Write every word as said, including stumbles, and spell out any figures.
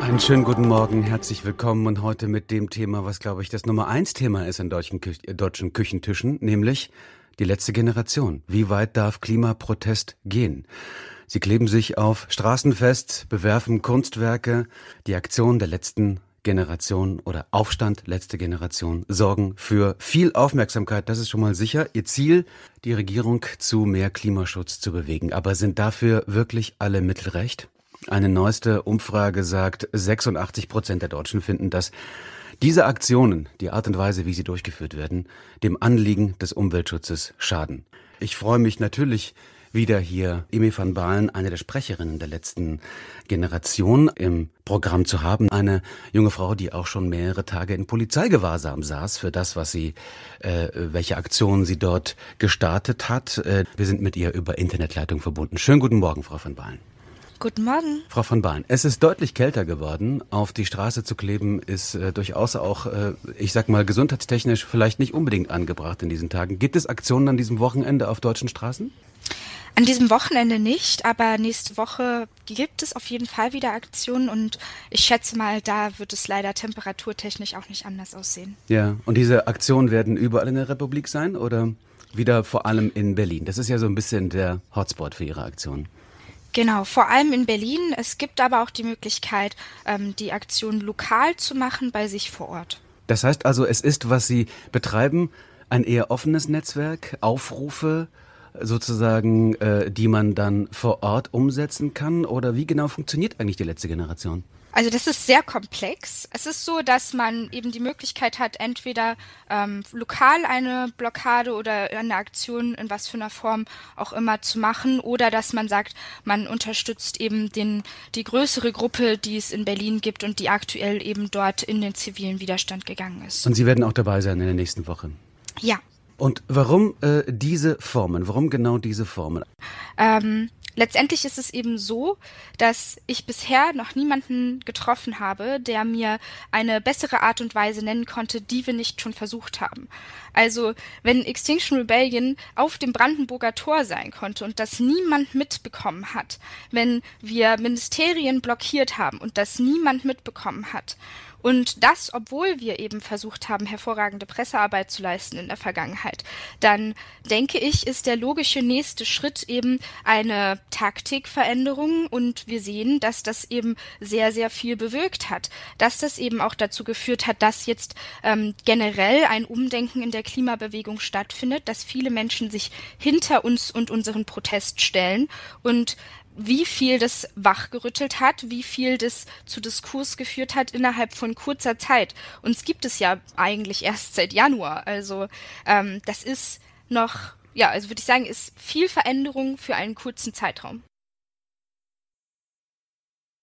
Einen schönen guten Morgen, herzlich willkommen und heute mit dem Thema, was glaube ich das Nummer eins Thema ist in deutschen, Kü- deutschen Küchentischen, nämlich die letzte Generation. Wie weit darf Klimaprotest gehen? Sie kleben sich auf Straßen fest, bewerfen Kunstwerke. Die Aktion der letzten Generation oder Aufstand letzte Generation sorgen für viel Aufmerksamkeit, das ist schon mal sicher. Ihr Ziel, die Regierung zu mehr Klimaschutz zu bewegen. Aber sind dafür wirklich alle Mittel recht? Eine neueste Umfrage sagt, sechsundachtzig Prozent der Deutschen finden, dass diese Aktionen, die Art und Weise, wie sie durchgeführt werden, dem Anliegen des Umweltschutzes schaden. Ich freue mich natürlich, wieder hier Emi van Baalen, eine der Sprecherinnen der letzten Generation, im Programm zu haben. Eine junge Frau, die auch schon mehrere Tage in Polizeigewahrsam saß für das, was sie, äh, welche Aktionen sie dort gestartet hat. Äh, wir sind mit ihr über Internetleitung verbunden. Schönen guten Morgen, Frau van Baalen. Guten Morgen. Frau van Baalen, es ist deutlich kälter geworden. Auf die Straße zu kleben ist äh, durchaus auch, äh, ich sag mal, gesundheitstechnisch vielleicht nicht unbedingt angebracht in diesen Tagen. Gibt es Aktionen an diesem Wochenende auf deutschen Straßen? An diesem Wochenende nicht, aber nächste Woche gibt es auf jeden Fall wieder Aktionen und ich schätze mal, da wird es leider temperaturtechnisch auch nicht anders aussehen. Ja, und diese Aktionen werden überall in der Republik sein oder wieder vor allem in Berlin? Das ist ja so ein bisschen der Hotspot für Ihre Aktionen. Genau, vor allem in Berlin. Es gibt aber auch die Möglichkeit, ähm, die Aktion lokal zu machen bei sich vor Ort. Das heißt also, es ist, was Sie betreiben, ein eher offenes Netzwerk, Aufrufe sozusagen, äh, die man dann vor Ort umsetzen kann? Oder wie genau funktioniert eigentlich die letzte Generation? Also das ist sehr komplex. Es ist so, dass man eben die Möglichkeit hat, entweder ähm, lokal eine Blockade oder eine Aktion in was für einer Form auch immer zu machen oder dass man sagt, man unterstützt eben den, die größere Gruppe, die es in Berlin gibt und die aktuell eben dort in den zivilen Widerstand gegangen ist. Und Sie werden auch dabei sein in der nächsten Woche? Ja. Und warum äh, diese Formen? Warum genau diese Formen? Ähm, letztendlich ist es eben so, dass ich bisher noch niemanden getroffen habe, der mir eine bessere Art und Weise nennen konnte, die wir nicht schon versucht haben. Also wenn Extinction Rebellion auf dem Brandenburger Tor sein konnte und das niemand mitbekommen hat, wenn wir Ministerien blockiert haben und das niemand mitbekommen hat, und das, obwohl wir eben versucht haben, hervorragende Pressearbeit zu leisten in der Vergangenheit, dann denke ich, ist der logische nächste Schritt eben eine Taktikveränderung und wir sehen, dass das eben sehr, sehr viel bewirkt hat, dass das eben auch dazu geführt hat, dass jetzt ähm, generell ein Umdenken in der Klimabewegung stattfindet, dass viele Menschen sich hinter uns und unseren Protest stellen und wie viel das wachgerüttelt hat, wie viel das zu Diskurs geführt hat innerhalb von kurzer Zeit. Uns gibt es ja eigentlich erst seit Januar. Also ähm, das ist noch, ja, also würde ich sagen, ist viel Veränderung für einen kurzen Zeitraum.